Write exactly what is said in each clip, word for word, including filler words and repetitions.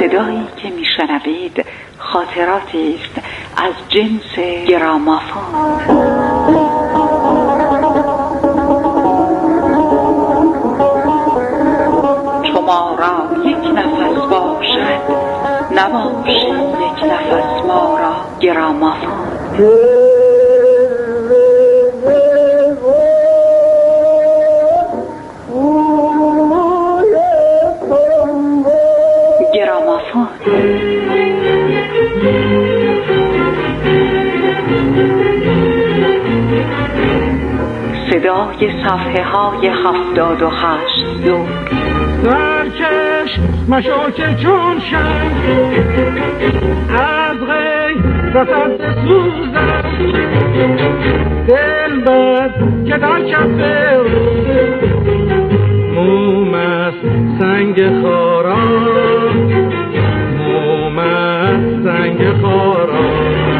صدایی که میشنوید خاطراتی است از جنس گرامافون. شما را یک نفس باشد نباشی یک نفس ما را گرامافون. صدای صفحه های هفتاد و هشت دور. سرکش مشاکه چون شنگ از غیرت سوزن دل بد که در کف موم از سنگ خارا موم از سنگ خارا.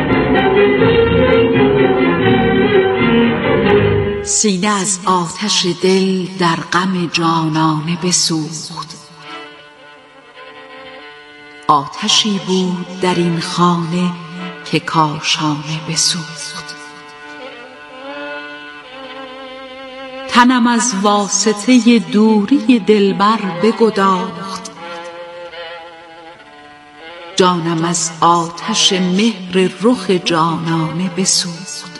سینه از آتش دل در غم جانانه بسوخت. آتشی بود در این خانه که کاشانه بسوخت. تنم از واسطه دوری دلبر بگداخت. جانم از آتش مهر رخ جانانه بسوخت.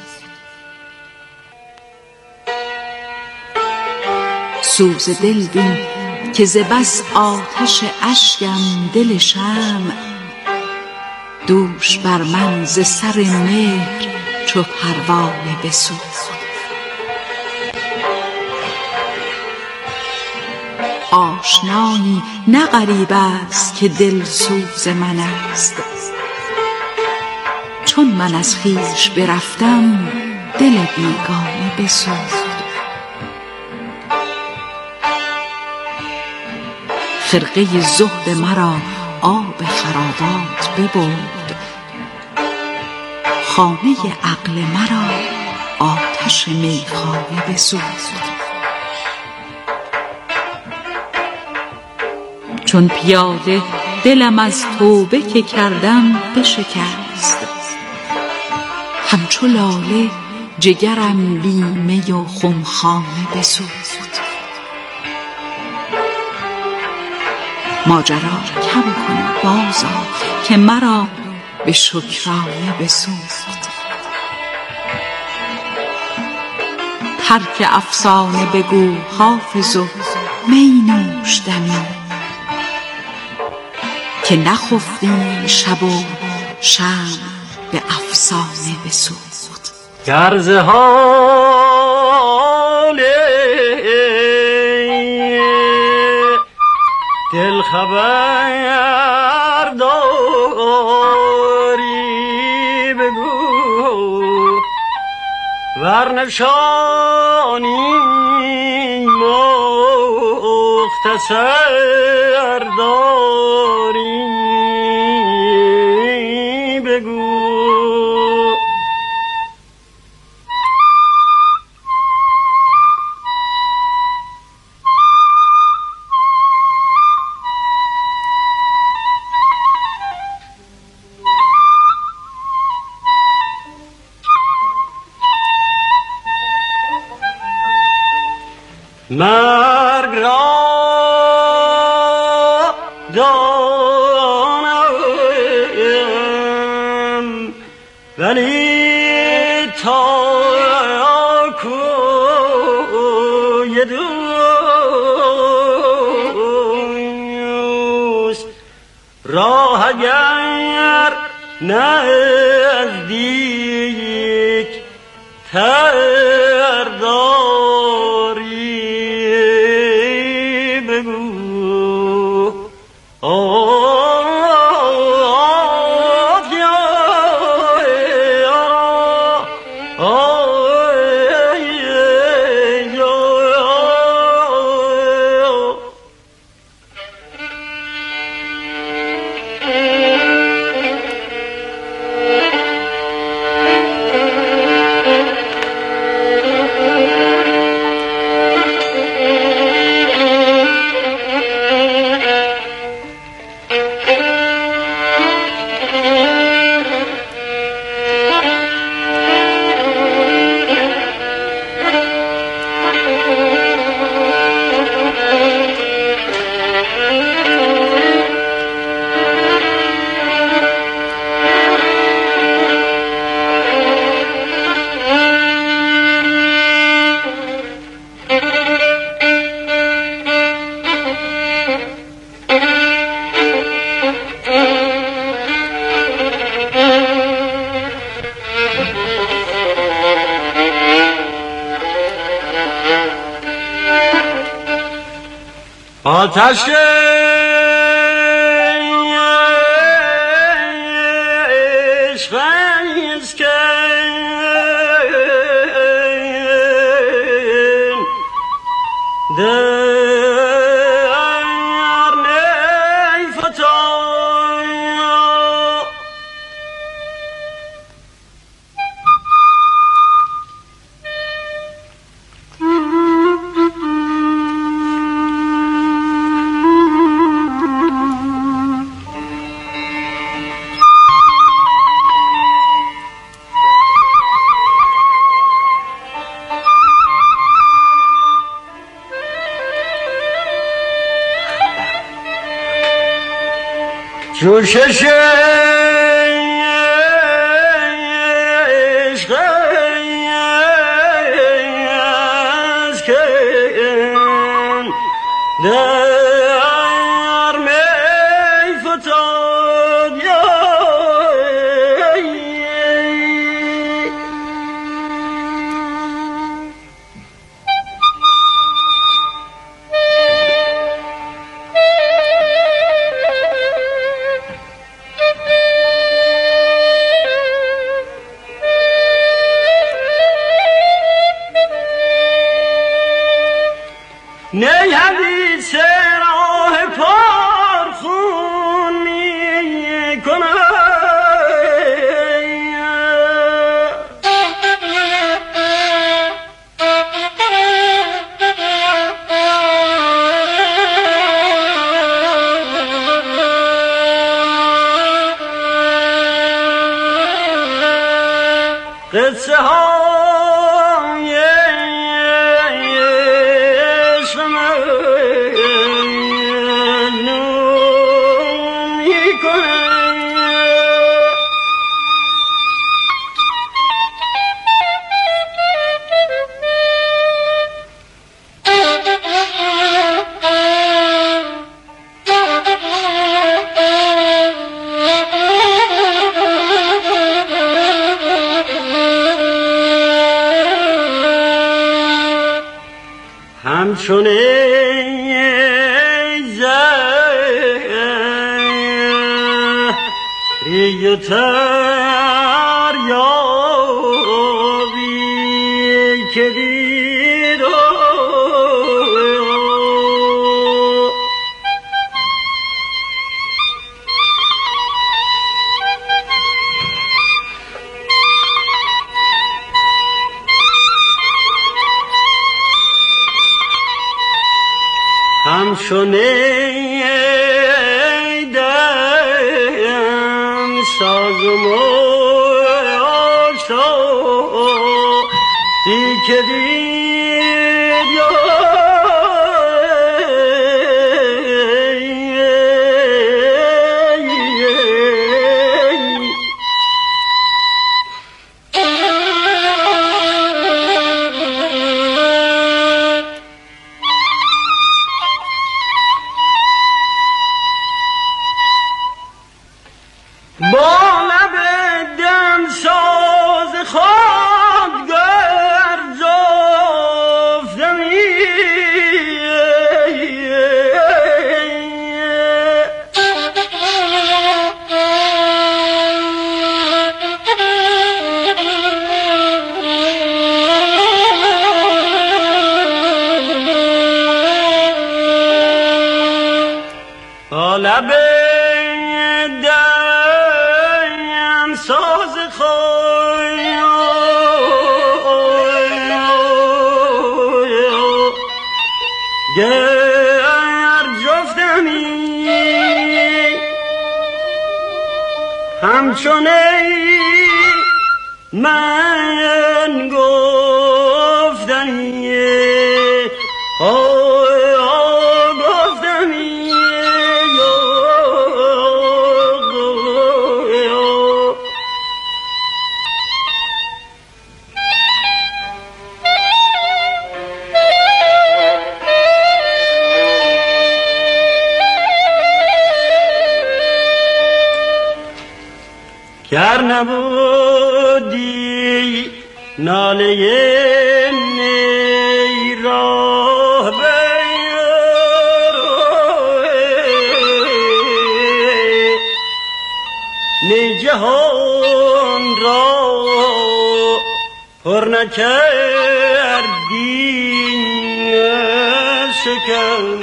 سوز دل بین که ز بس آتش اشکم دل شمع دوش بر من ز سر مهر چو پروانه بسوخت. آشنایی نه غریب است که دل سوز من است. چون من از خویش برفتم دل بیگانه بسوخت. خرقه زهد مرا آب خرابات ببرد. خانه عقل مرا آتش میخانه بسوخت. چون پیاده دلم از توبه که کردم بشکست. همچو لاله جگرم بی می و خمخانه بسوخت. ماجرا کم کن بازا که مرا به شکرانه بسوخت. ترک افسانه بگو حافظو می نوش دمی که نخفتیم شب و شمع به افسانه بسوخت. گرز حال دل خبر داری بگو ورنشانی مختصر داری بگو. مرگ را دانم ولی تا کوی دوست راه اگر نزدیک تر داری بگو. آتش عشق است که در نی فتاد جوشش عشق است که در می فتاد نی حدیث راه پرخون می کند قصه های عشق مجنون می‌کند. همچون زهری و تریابی که دید همچون دم ساز و مشتی که دید با لب دم ساز خودگر جفتمی با لب دم ساز خودگر جفتمی همچون من گفتنی گر نبودی ناله نی راه بیارم جهان را پر نکردی شکر.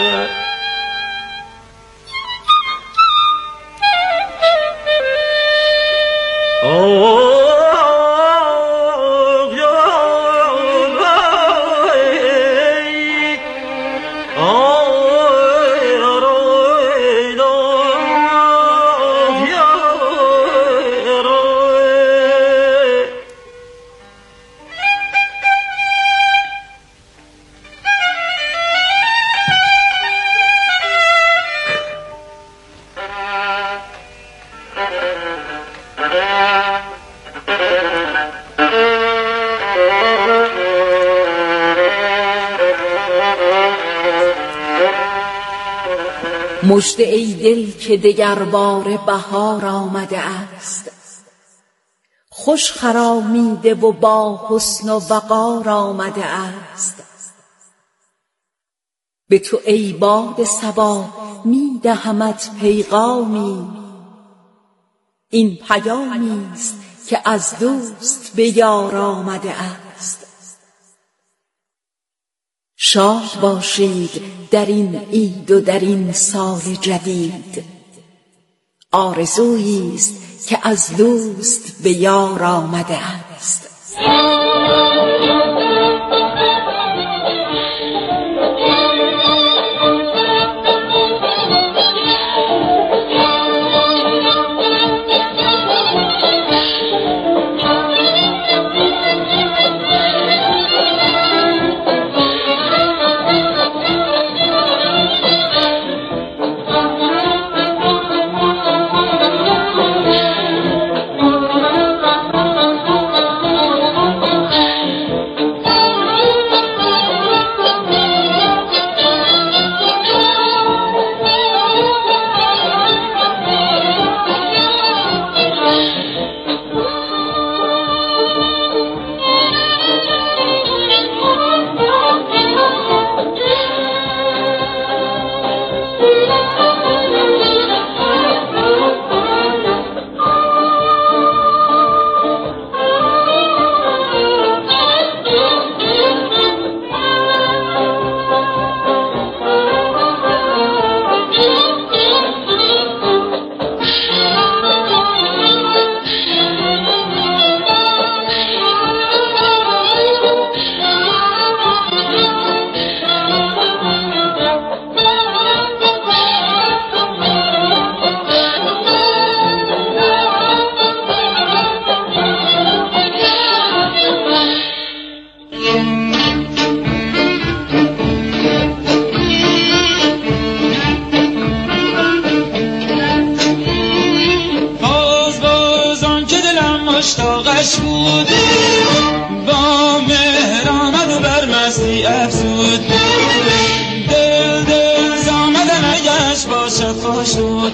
مژده ای دل که دگر باره بهار آمده است، خوش خرامیده و با حسن و وقار آمده است. به تو ای باد صبا می دهمت پیغامی، این پیامی است که از دوست به یار آمده است. شاد باشید در این عید و در این سال جدید، آرزویی است که از دوست به یار آمده است. مشتاقش بود، با مهر آمد و بر مستی افزود. دل دل زامدنش با شفا شد،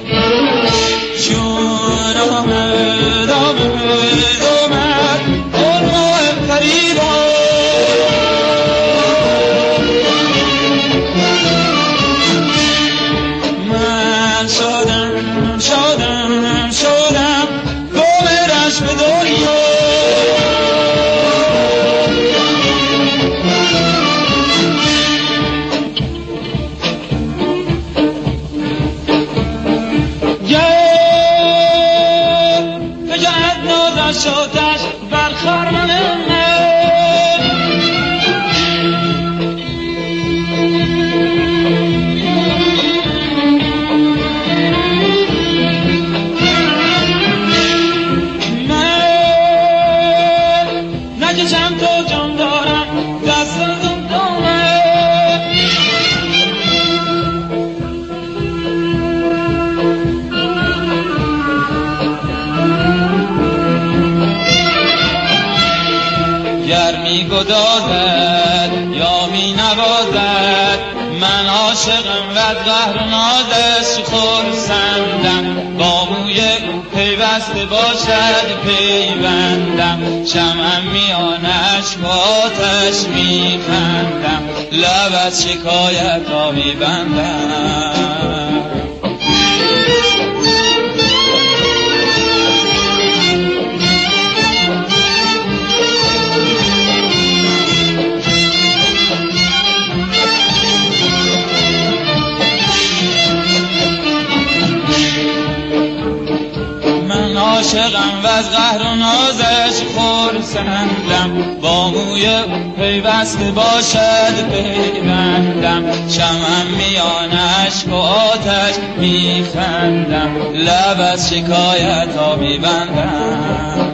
چون آمد آمد آمد قرمه فریبا. من شدم شدم شدم گمرش به دنیا. شدش بر خرمن من نکشم تو جان دارم دست زندانه. گر می گدازد یا می نوازد، من عاشقم و از قهر نازش خرسندم. با موی او پیوسته باشد پیوندم، شمعم میان اشکاتش می خندم، لب از شکایت ها می بندم. عاشقم و از قهر و نازش خرسندم، با موی پیوسته باشد پیوندم، شمعم میان اشک و آتش میخندم، لب از شکایت ها میبندم.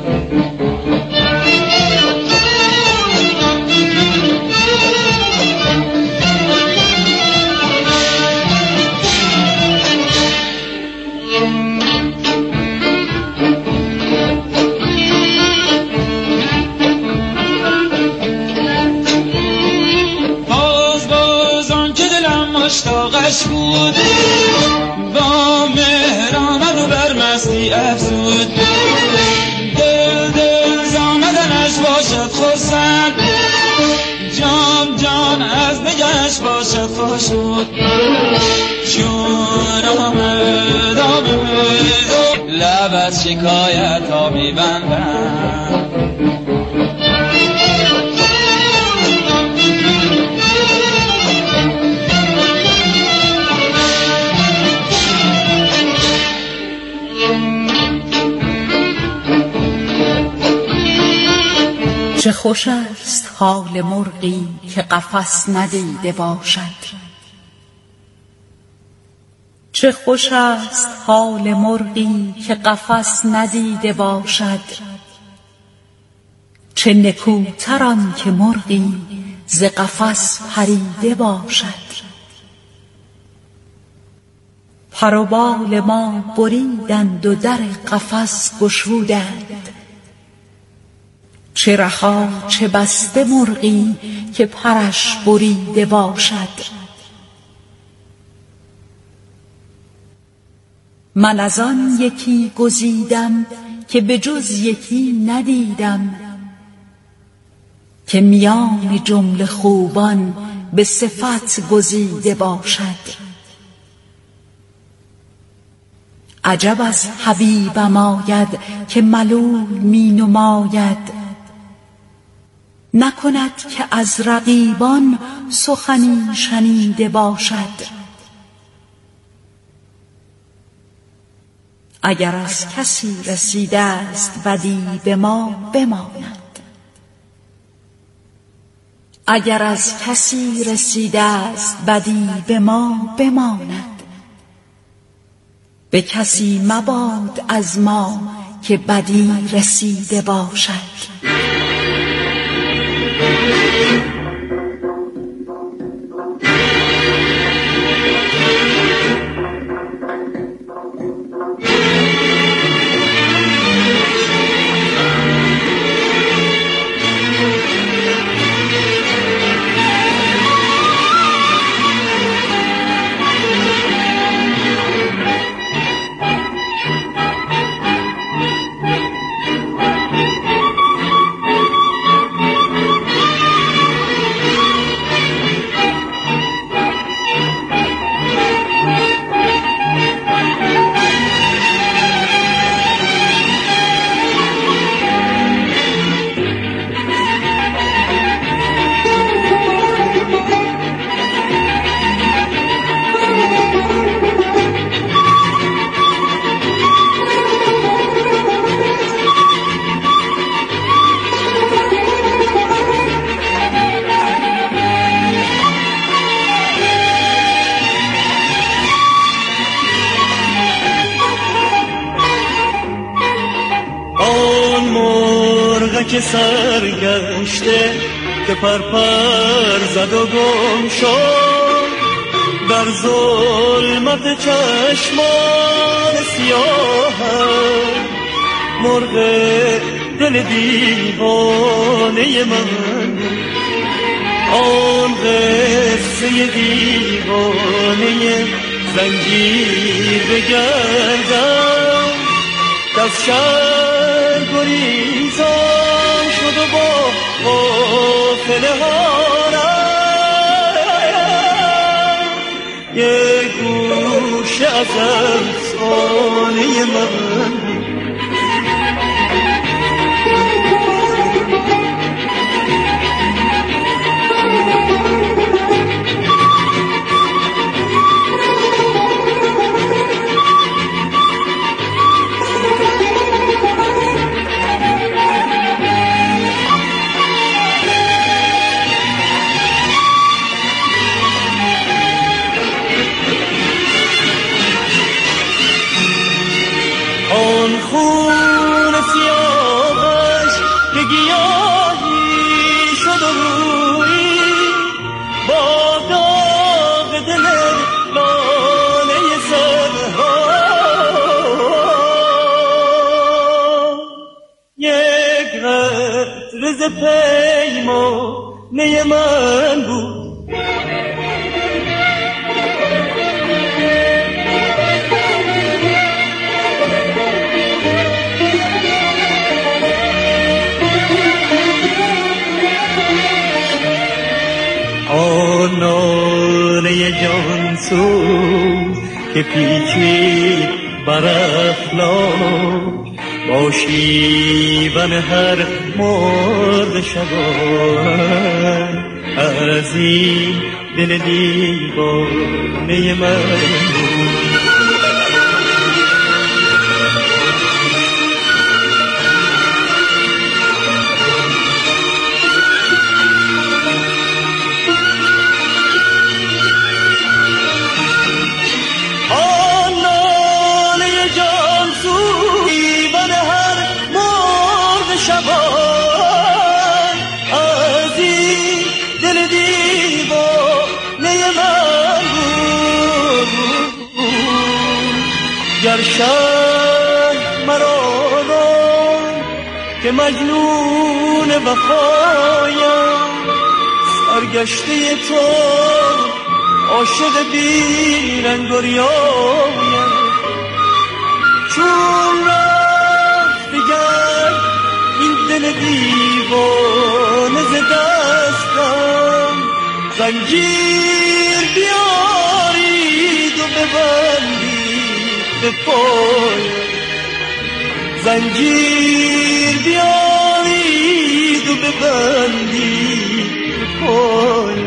مشتاقش بود، با مهر آمد و بر مستی افزود، دل دل زامدنش باشد خرسند، جام جان از نگهش باشد خوشود، چون آمد آمد لب از شکایت ها میبندم. چه خوش است حال مرغی که قفس ندیده باشد، چه خوش است حال مرغی که قفس ندیده باشد، چه نکوتر آن که مرغی ز قفس پریده باشد. پر و بال ما بریدند و در قفس گشودند، چه رها چه بسته مرغی که پرش بریده باشد. من از آن یکی گزیدم که به جز یکی ندیدم، که میان جمله خوبان به صفت گزیده باشد. عجب از حبیبم آید که ملول می نماید، نکند که از رقیبان سخنی شنیده باشد. اگر از کسی رسیده است بدی به ما بماند، اگر از کسی رسیده است بدی به ما بماند، به کسی مباد از ما که بدی رسیده باشد. که سرگشته که پرپر زد و گم شد در ظلمت چشمان سیاهم، مرغ دل دیوانه من، آن قصه دیوانه زنجیر بگردم، دست شهر گریزان شد و با قافله هانم یک گوشه از افسانه من. خون سیاهش که گیاهی شد و روی با داغ دل لانه صدها یک قطره ز پیمانه من بود. آن ناله جانسوز که پیچید بر افلاک با شیون هر مرد شبان از این دل دیوانه من. گر شد مرا که مجنون وفایم سرگشته تو عاشق بی رنگ و ریایم چون رفت دیگر این دل دیوانه ز دستم زنجیر بیارید و ببندید به پای زنجیر بیارید و ببندید به پای.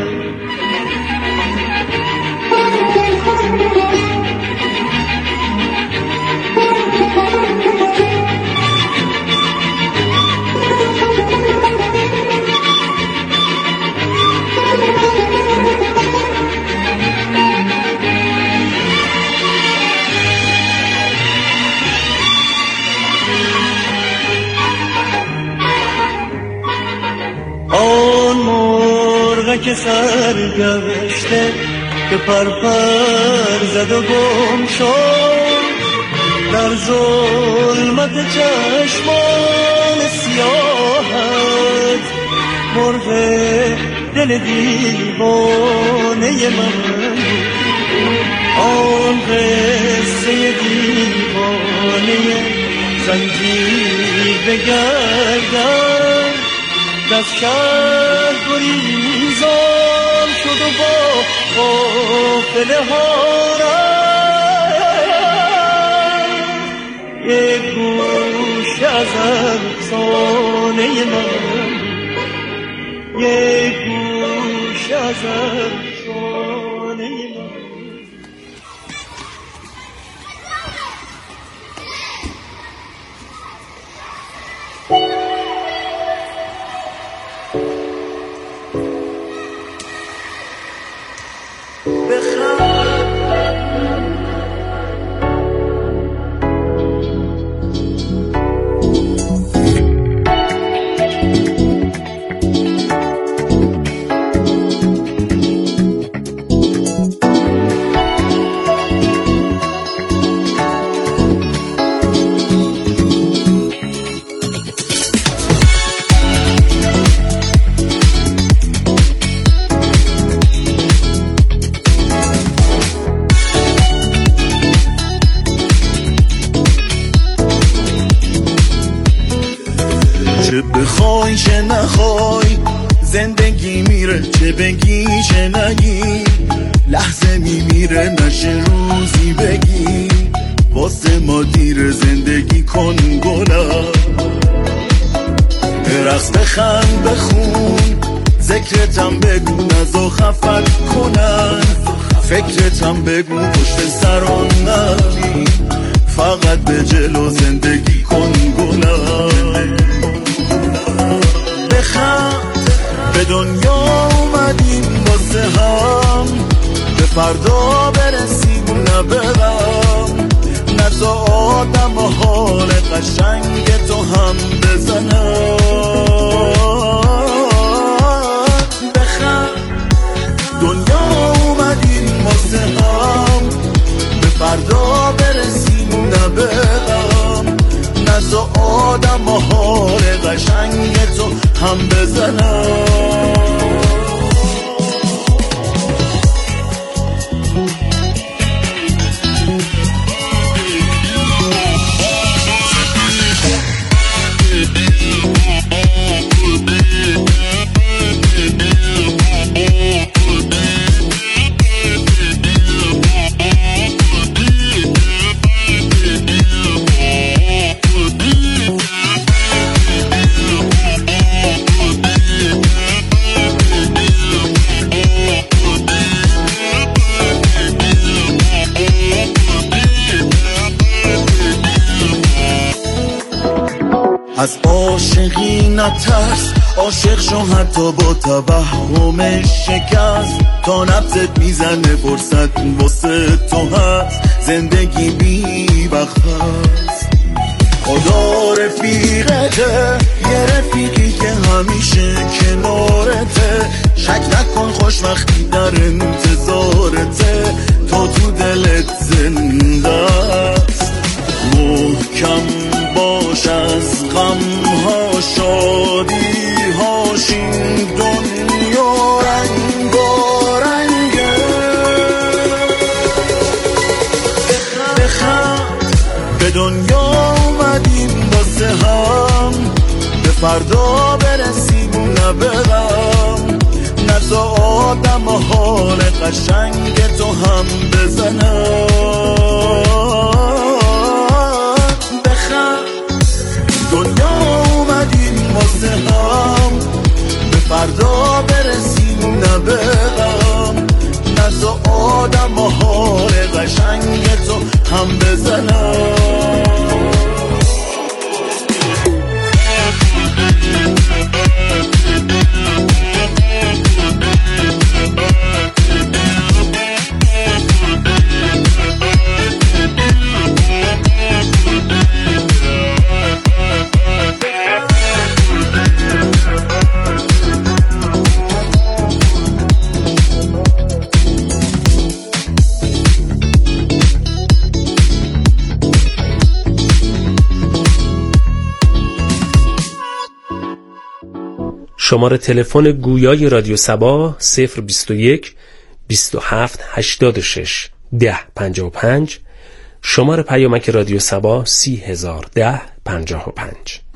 آن مرغک سرگشته که پرپر زد و گم شد در ظلمت چشمان سیاهت مرغ دل دیوانه من. آن قصه دیوانه زنجیر بگردم از شهر گریزان شد و با قافله ها رفت یک گوشه از افسانه من یک گوشه از افسانه من. چه بخوای چه نخوای زندگی میره، چه بگی چه نگی لحظه میمیره، نشه روزی بگی واسه ما دیر زندگی کن گلا. رقص بخند بخون ذکرتم بگو نزا خفت کنن، فکرتم بگو پشت سران نبی، فقط به جلو زندگی کن گلا. بخند به دنیا اومدیم واسه هم، به فردا برسیم نه به غم، نزا آدم و حال قشنگ تو هم بزنم. بخند دنیا اومدیم واسه هم، به فردا برسیم نبرم، نزا آدم و حال قشنگ تو هم بزنم. از عاشقی نترس، عاشق شو حتی با توهم شکست، تا نبضت میزنه فرصت واسه تو هست، زندگی بی وقت هست. خدا رفیقته، یه رفیقی که همیشه کنارته، شک نکن خوشبختی در انتظارته، تا تو دلت زنده است. محکم باش از غم ها شادی هاش، این دنیا رنگا رنگه. بخند به دنیا اومدیم واسه هم، به فردا برسیم نبرم، نزا آدم و حال قشنگ تو هم بزنم. دنیا اومدیم واسه هم، به فردا برسیم نبرم، نزا آدم و حال قشنگ تو هم بزنم. شماره تلفن گویای رادیو صبا صفر بیست و یک بیست و هفت هشتاد و شش ده پنجاه و پنج. شماره پیامک رادیو صبا سی هزار ده پنجاه و پنج.